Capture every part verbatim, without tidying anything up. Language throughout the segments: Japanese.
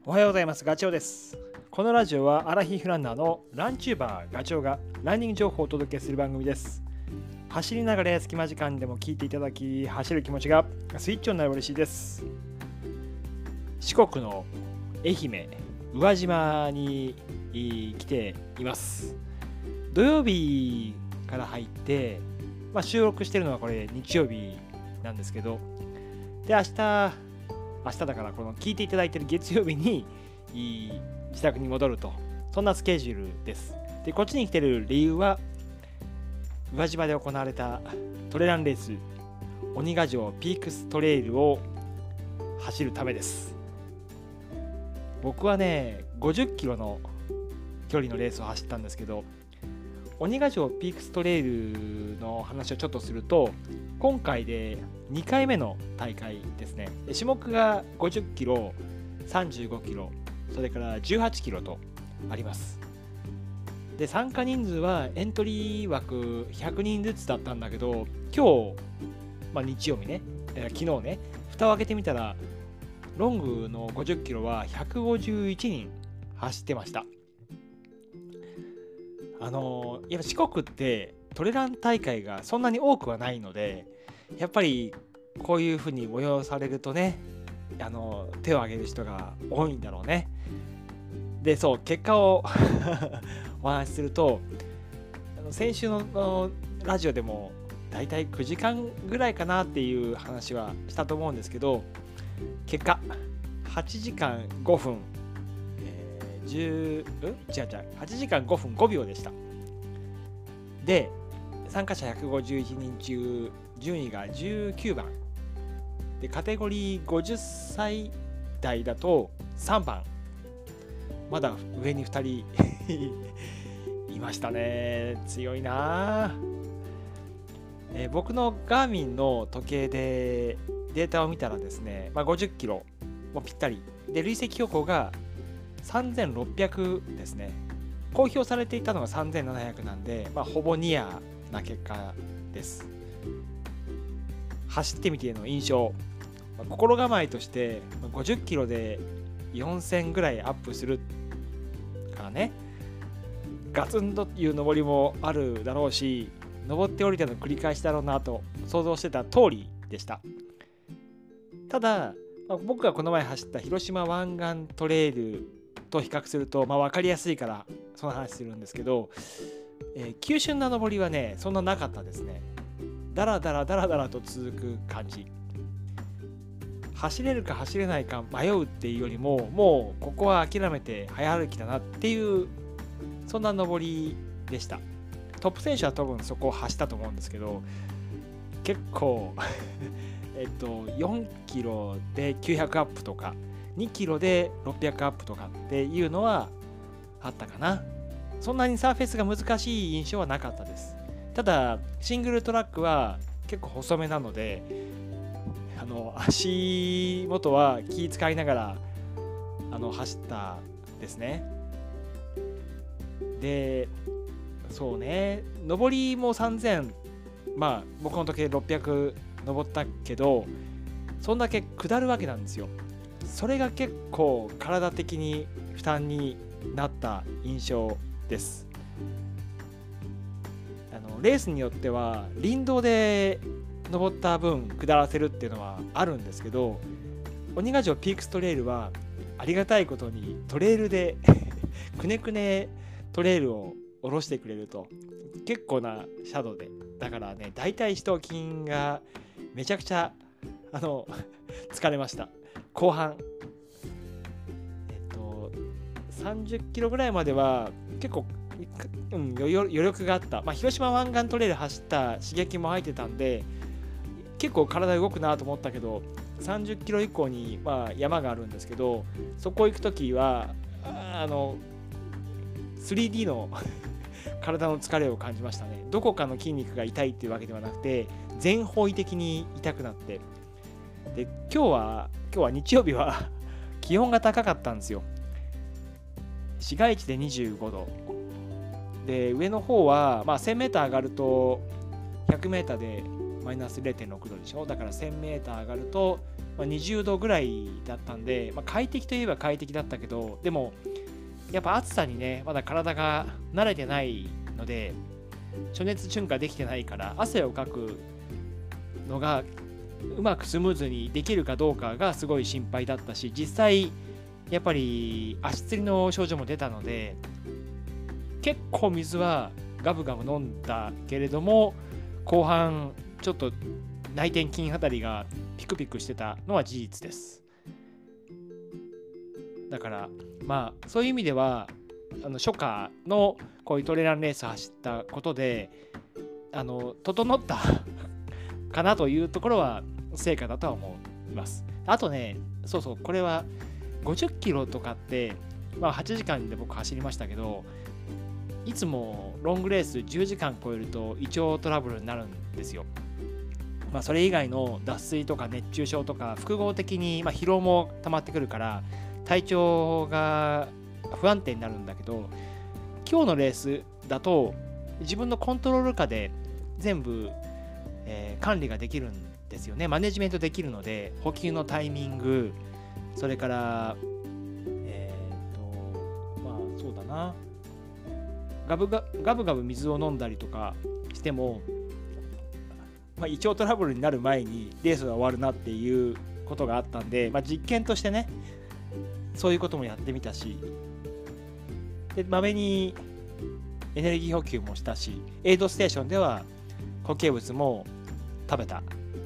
おはようございます。ガチョウです。このラジオはアラヒーフランナーのランチューバーガチョウがランニング情報をお届けする番組です。走りながら隙間時間でも聞いていただき、走る気持ちがスイッチオンになれば嬉しいです。四国の愛媛宇和島に来ています。土曜日から入って、まあ、収録してるのはこれ日曜日なんですけど、で明日明日だからこの聞いていただいている月曜日に自宅に戻ると、そんなスケジュールです。でこっちに来てる理由は、宇和島で行われたトレランレース鬼ヶ城ピークストレイルを走るためです。僕はねごじゅっキロの距離のレースを走ったんですけど、鬼ヶ城ピークストレイルの話をちょっとすると、今回でにかいめの大会ですね。種目がごじゅっキロ、さんじゅうごキロ、それからじゅうはちキロとあります。で参加人数はエントリー枠ひゃくにんずつだったんだけど、今日、まあ、日曜日ね、えー、昨日ね蓋を開けてみたら、ロングのごじゅっキロはひゃくごじゅういちにん走ってました。あのー、やっぱ四国ってトレラン大会がそんなに多くはないので、やっぱりこういう風に催されるとね、あのー、手を挙げる人が多いんだろうね。でそう結果をお話しすると、あの先週 の, のラジオでもだいたいくじかんぐらいかなっていう話はしたと思うんですけど、結果はちじかんごふん、えー、じゅう、うん、違う違うはちじかんごふんごびょうでした。で参加者ひゃくごじゅういちにん中順位がじゅうきゅうばんで、カテゴリーごじゅっさい代だとさんばん、まだ上にふたりいましたね。強いな、えー、僕のガーミンの時計でデータを見たらですね、まあ、ごじゅっキロもぴったりで、累積標高がさんぜんろっぴゃくですね。公表されていたのがさんぜんななひゃくなんで、まあ、ほぼニアな結果です。走ってみての印象、まあ、心構えとしてごじゅっキロでよんせんぐらいアップするからね、ガツンという上りもあるだろうし、上って降りての繰り返しだろうなと想像してた通りでした。ただ、まあ、僕がこの前走った広島湾岸トレイルと比較すると、まあ、分かりやすいからその話するんですけど、えー、急峻な上りはねそんななかったですね。だらだらだらだらと続く感じ。走れるか走れないか迷うっていうよりも、もうここは諦めて早歩きだなっていう、そんな上りでした。トップ選手は多分そこを走ったと思うんですけど、結構えっとよんキロできゅうひゃくアップとかにキロでろっぴゃくアップとかっていうのはあったかな。そんなにサーフェスが難しい印象はなかったです。ただシングルトラックは結構細めなので、あの足元は気使いながらあの走ったですね。でそうね、上りもさんぜん、まあ僕の時計ろっぴゃく登ったけど、そんだけ下るわけなんですよ。それが結構体的に負担になった印象です。あのレースによっては林道で登った分下らせるっていうのはあるんですけど、鬼ヶ城ピークストレイルはありがたいことにトレイルでくねくねトレイルを下ろしてくれると、結構なシャドウで、だからね大腿四頭筋がめちゃくちゃあの疲れました。後半えっとさんじゅっキロぐらいまでは結構、うん、余力があった。まあ、広島湾岸トレイル走った刺激も入ってたんで結構体動くなと思ったけど、さんじゅっキロ以降に、まあ、山があるんですけど、そこ行くときはあの スリーディー の体の疲れを感じましたね。どこかの筋肉が痛いっていうわけではなくて、全方位的に痛くなって、で今日は今日は日曜日は気温が高かったんですよ。市街地でにじゅうごどで、上の方は、まあ、せんメーター上がるとひゃくメーターでマイナス れいてんろく 度でしょ。だから せんメーター上がると、まあ、にじゅうどぐらいだったんで、まあ、快適といえば快適だったけど、でもやっぱ暑さにねまだ体が慣れてないので、暑熱順化できてないから汗をかくのがうまくスムーズにできるかどうかがすごい心配だったし、実際やっぱり足つりの症状も出たので、結構水はガブガブ飲んだけれども、後半ちょっと内転筋あたりがピクピクしてたのは事実です。だからまあそういう意味では、あの初夏のこういうトレランレース走ったことであの整ったかなというところは成果だとは思います。あとね、そうそう、これはごじゅっキロとかって、まあ、はちじかんで僕走りましたけど、いつもロングレースじゅうじかん超えると胃腸トラブルになるんですよ。まあ、それ以外の脱水とか熱中症とか複合的にまあ疲労も溜まってくるから体調が不安定になるんだけど、今日のレースだと自分のコントロール下で全部、えー、管理ができるんですよね。マネジメントできるので、補給のタイミング、それからえっとまあそうだな、ガブガガブガブ水を飲んだりとかしても、まあ、胃腸トラブルになる前にレースが終わるなっていうことがあったんで、まあ、実験としてねそういうこともやってみたし、でまめにエネルギー補給もしたし、エイドステーションでは固形物も食べた。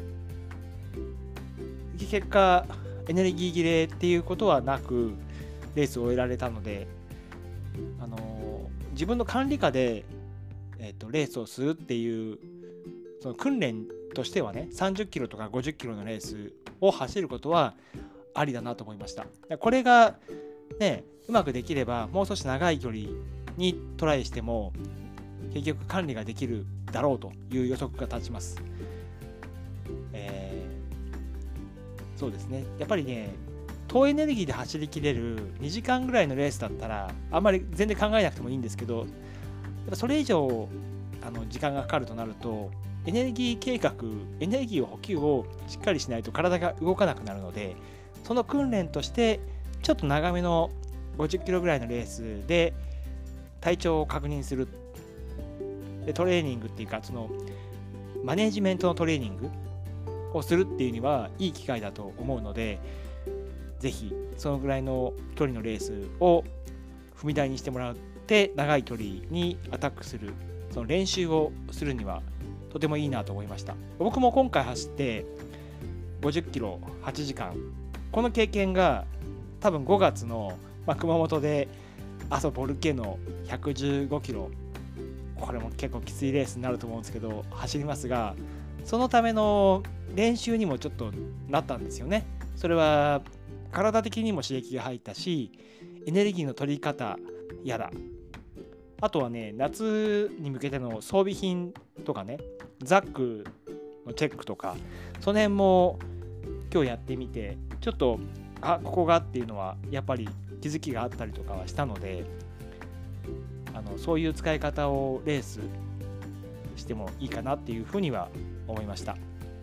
結果エネルギー切れっていうことはなくレースを終えられたので、あのー、自分の管理下で、えーと、レースをするっていうその訓練としてはね、さんじゅっキロとかごじゅっキロのレースを走ることはありだなと思いました。これがねうまくできればもう少し長い距離にトライしても結局管理ができるだろうという予測が立ちます。えー、そうですね、やっぱりね高エネルギーで走りきれるにじかんぐらいのレースだったらあんまり全然考えなくてもいいんですけど、やっぱそれ以上あの時間がかかるとなるとエネルギー計画、エネルギーを補給をしっかりしないと体が動かなくなるので、その訓練としてちょっと長めのごじゅっキロぐらいのレースで体調を確認する。でトレーニングっていうか、そのマネジメントのトレーニングをするっていうにはいい機会だと思うので、ぜひそのぐらいの距離のレースを踏み台にしてもらって長い距離にアタックする、その練習をするにはとてもいいなと思いました。僕も今回走ってごじゅっキロはちじかん、この経験が多分ごがつの、まあ、熊本で阿蘇ボルケノひゃくじゅうごキロ、これも結構きついレースになると思うんですけど走りますが、そのための練習にもちょっとなったんですよね。それは体的にも刺激が入ったし、エネルギーの取り方やだ、あとはね夏に向けての装備品とかね、ザックのチェックとか、その辺も今日やってみてちょっとあここがっていうのはやっぱり気づきがあったりとかはしたので、あのそういう使い方をレースしてもいいかなっていうふうには思いました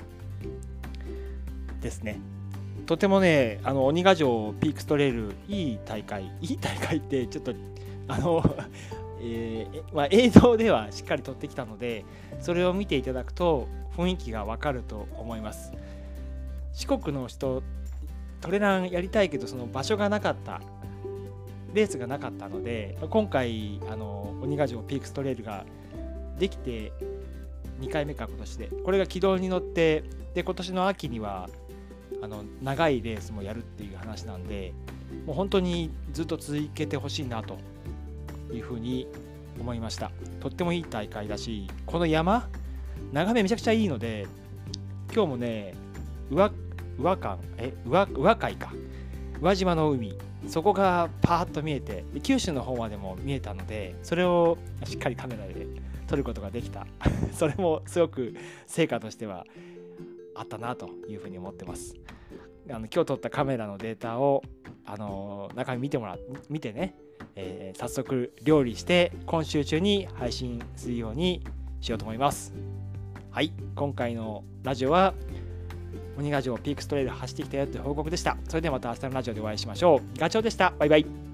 ですね。とてもね、あの鬼ヶ城ピークストレイルいい大会、いい大会ってちょっとあのえーまあ、映像ではしっかり撮ってきたので、それを見ていただくと雰囲気がわかると思います。四国の人トレランやりたいけどその場所がなかった、レースがなかったので、今回あの鬼ヶ城ピークストレイルができてにかいめか今年で、これが軌道に乗って、で今年の秋にはあの長いレースもやるっていう話なんで、もう本当にずっと続けてほしいなというふうに思いました。とってもいい大会だし、この山眺めめちゃくちゃいいので、今日もね宇和宇和館え宇和宇和海か宇和島の海、そこがパーッと見えて、九州の方までも見えたので、それをしっかりカメラで撮ることができたそれもすごく成果としてはあったなというふうに思ってます。あの今日撮ったカメラのデータをあの中身見てもら見てね、えー、早速料理して今週中に配信するようにしようと思います。 はい、今回のラジオは鬼ヶ城ピークストレイル走ってきたよという報告でした。それではまた明日のラジオでお会いしましょう。ガチョウでした。バイバイ。